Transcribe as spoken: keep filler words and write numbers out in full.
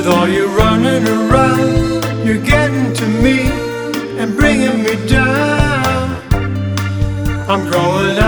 With all you running around, you're getting to me and bringing me down. I'm growing